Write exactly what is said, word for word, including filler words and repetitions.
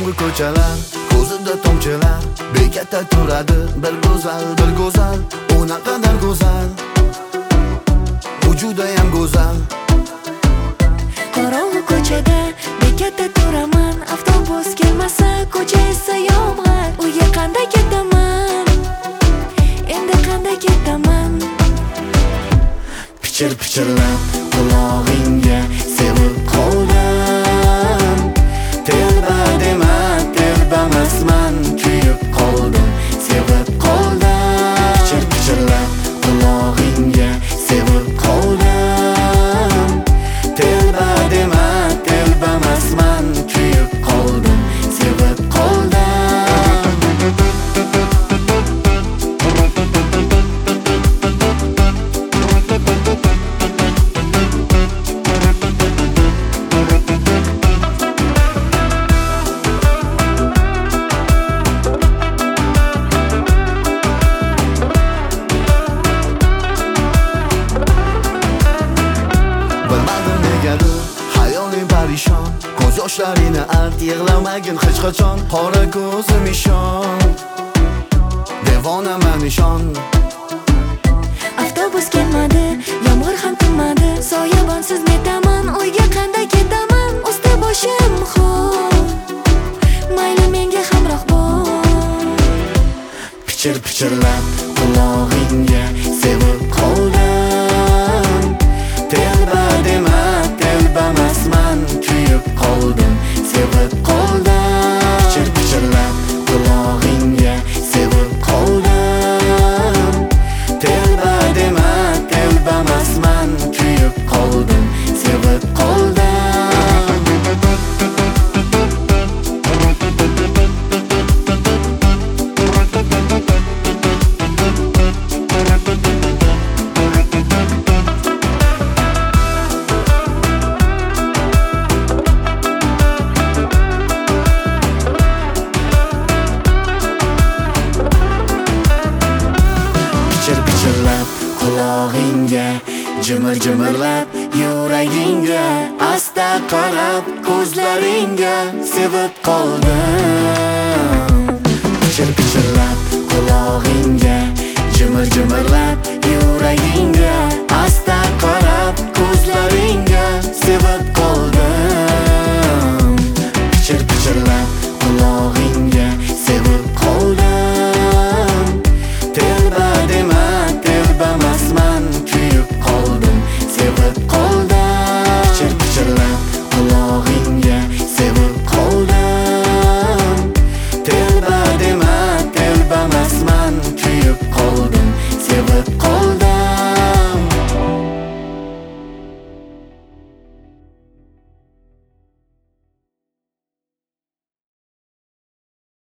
Qorong'u ko'chalar, ko'zida tomchilar, bekatda turadi bir go'zal, bir go'zal, u naqadar go'zal, vujudi ham go'zal. Qorong'u ko'chada bekatda turaman, avtobus kelmasa, ko'cha esa yomg'ir. Uyga qanday ketaman? Endi qanday ketaman? Pichir pichirlab qulog'ingga sevib qoldim. Telba dema, telbamasman, kuyib qoldim, sevib qoldim. Pichir pichirlab qulog'ingga sevib qoldim. Telba dema, telbamasman, kuyib qoldim, sevib qoldim. Hayoling parishon, ko'z yoshlarini art, yig'lamagin hech qachon. Qora ko'zim ishon, devonaman ishon. Avtobus kelmadi, yomg'ir ham tinmadi, soyabonsiz netaman, uyga qanday ketaman? Usti boshim xo'p, mayli menga hamroh bo'l. Pichir pichirlab qulog'ingga sevib qoldim. Telba dema, telbamasman, kuyib qoldim, sevib qoldim. Pichir pichirlab qulog'ingga sevib qoldim. Telba dema, telbamasman, kuyib qoldim, sevib qoldim. Pichir-pichirlab qulog'ingga, jimir-jimirlab yuragingga, asta qarab ko'zlaringga sevib qoldim. Pichir-pichirlab qulog'ingga, jimir-jimirlab yuragingga